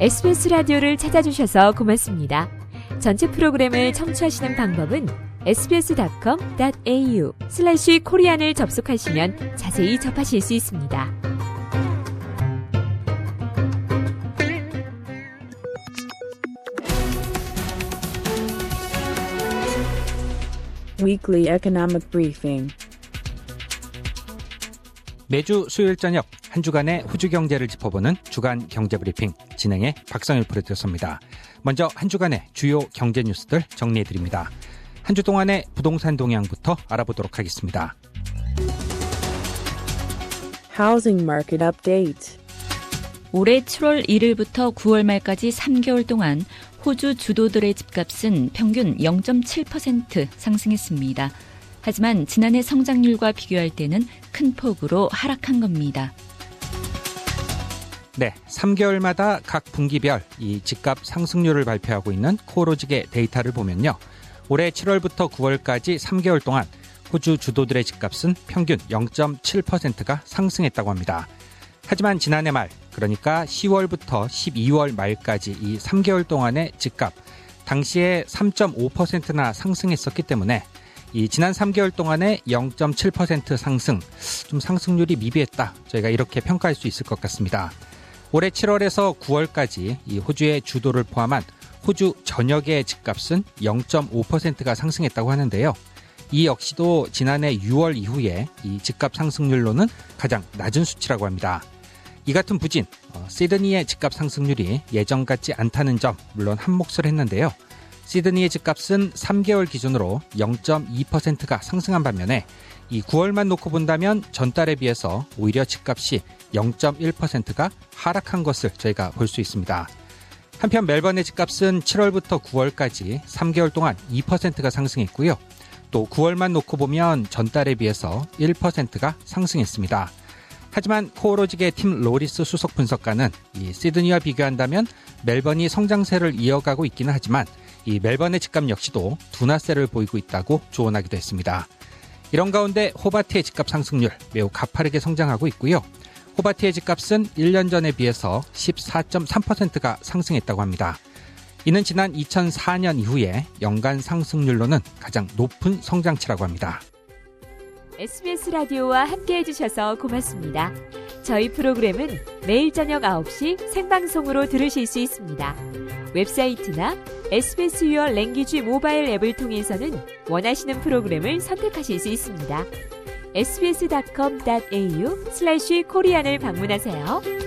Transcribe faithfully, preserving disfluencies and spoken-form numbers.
에스비에스 라디오를 찾아주셔서 고맙습니다. 전체 프로그램을 청취하시는 방법은 에스비에스닷컴 닷 에이유 슬래시 코리안을 접속하시면 자세히 접하실 수 있습니다. Weekly Economic Briefing. 매주 수요일 저녁 한 주간의 호주 경제를 짚어보는 주간 경제 브리핑 진행의 박성일 프로듀서입니다. 먼저 한 주간의 주요 경제 뉴스들 정리해드립니다. 한 주 동안의 부동산 동향부터 알아보도록 하겠습니다. Housing Market Update. 올해 칠월 일일부터 구월 말까지 삼 개월 동안 호주 주도들의 집값은 평균 영 점 칠 퍼센트 상승했습니다. 하지만 지난해 성장률과 비교할 때는 큰 폭으로 하락한 겁니다. 네, 삼 개월마다 각 분기별 이 집값 상승률을 발표하고 있는 코오로직의 데이터를 보면요. 올해 칠월부터 구월까지 삼 개월 동안 호주 주도들의 집값은 평균 영 점 칠 퍼센트가 상승했다고 합니다. 하지만 지난해 말, 그러니까 시월부터 십이월 말까지 이 삼 개월 동안의 집값, 당시에 삼 점 오 퍼센트나 상승했었기 때문에 이 지난 삼 개월 동안의 영 점 칠 퍼센트 상승, 좀 상승률이 미비했다. 저희가 이렇게 평가할 수 있을 것 같습니다. 올해 칠월에서 구월까지 이 호주의 주도를 포함한 호주 전역의 집값은 영 점 오 퍼센트가 상승했다고 하는데요. 이 역시도 지난해 유월 이후에 이 집값 상승률로는 가장 낮은 수치라고 합니다. 이 같은 부진, 어, 시드니의 집값 상승률이 예전 같지 않다는 점 물론 한몫을 했는데요. 시드니의 집값은 삼 개월 기준으로 영 점 이 퍼센트가 상승한 반면에 이 구월만 놓고 본다면 전달에 비해서 오히려 집값이 영 점 일 퍼센트가 하락한 것을 저희가 볼 수 있습니다. 한편 멜번의 집값은 칠월부터 구월까지 삼 개월 동안 이 퍼센트가 상승했고요. 또 구월만 놓고 보면 전달에 비해서 일 퍼센트가 상승했습니다. 하지만 코오로직의 팀 로리스 수석 분석가는 이 시드니와 비교한다면 멜번이 성장세를 이어가고 있기는 하지만 이 멜번의 집값 역시도 둔화세를 보이고 있다고 조언하기도 했습니다. 이런 가운데 호바트의 집값 상승률 매우 가파르게 성장하고 있고요. 호바트의 집값은 일 년 전에 비해서 십사 점 삼 퍼센트가 상승했다고 합니다. 이는 지난 이천사 년 이후에 연간 상승률로는 가장 높은 성장치라고 합니다. 에스비에스 라디오와 함께해 주셔서 고맙습니다. 저희 프로그램은 매일 저녁 아홉 시 생방송으로 들으실 수 있습니다. 웹사이트나 에스비에스 Your Language 모바일 앱을 통해서는 원하시는 프로그램을 선택하실 수 있습니다. 에스비에스닷컴 닷 에이유 슬래시 코리안을 방문하세요.